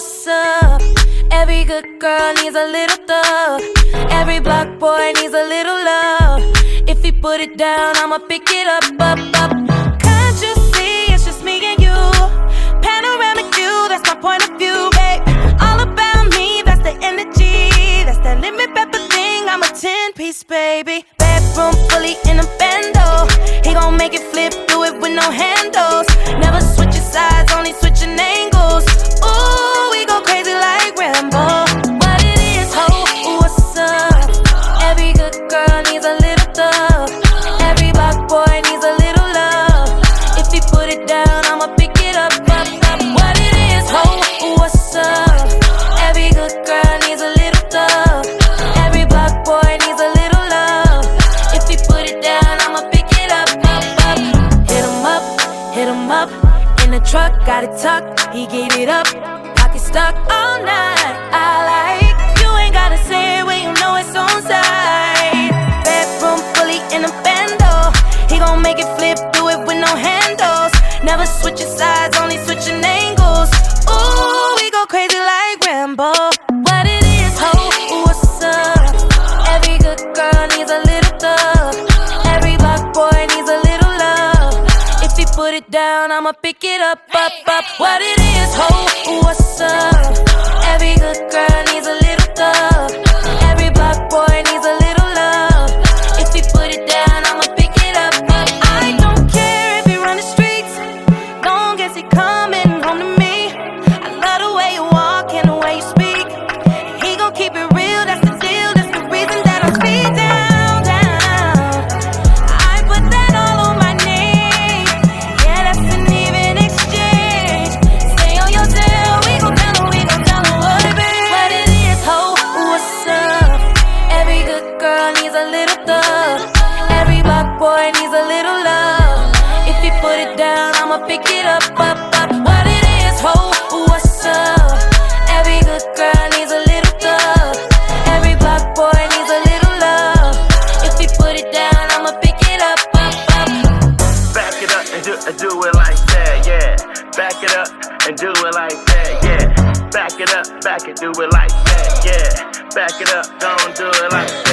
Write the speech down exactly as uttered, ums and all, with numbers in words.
what's up? Every good girl needs a little thug. Every block boy needs a little love. If he put it down, I'ma pick it up, up, up. Can't you see it's just me and you? Panoramic view, that's my point of view, babe. All about me, that's the energy. That's that lemon pepper thing, I'm a ten-piece, baby. Bedroom fully in a bando. He gon' make it flip, do it with no handles. Never switching sides, only switching angles. Ooh, we go crazy like Rambo. What it is, ho, what's up? Every good girl needs a little thug. Every block boy needs a little love. If he put it down, I'ma pick it up, up, up. What it is, ho, what's up? Every good girl needs a little thug. Every block boy needs a little love. If he put it down, I'ma pick it up, up, up. Hit him up, hit him up. In the truck, got it tucked, he gave it up. Pocket stuck all night, I like. You ain't gotta say it when you know it's on side. Bedroom fully in a bando. He gon' make it flip, do it with no handles. Never switching sides, only switching angles. Ooh, we go crazy like Rambo. What it is, ho, what's up? Every good girl needs a little thug. Every block boy needs a little love. If he put it down, I'ma pick it up, up, up. What it is, ho, what's up? Every good girl needs a little thug. Every block boy needs a little love. If he put it down, I'ma pick it up, up. I don't care if he run the streets, long as he coming home to me. I love the way you walk and the way you speak. He gon' keep it real, that's the deal. That's the reason that I'm speed down, down. I put that all on my name. Yeah, that's an even exchange. Stay on your tail, we gon' tell him, we gon' tell him what it is. What it is, ho, what's up? Every good girl needs a little thug. Every block boy needs a little love. If he put it down, I'ma pick it up, up, up. What it is, ho, what's up? Every good girl needs a little thug. Every block boy needs a little love. If he put it down, I'ma pick it up, up, up. Back it up and do, and do it like that, yeah. Back it up and do it like that, yeah. Back it up, back it, do it like that, yeah. Back it up, don't do it like that.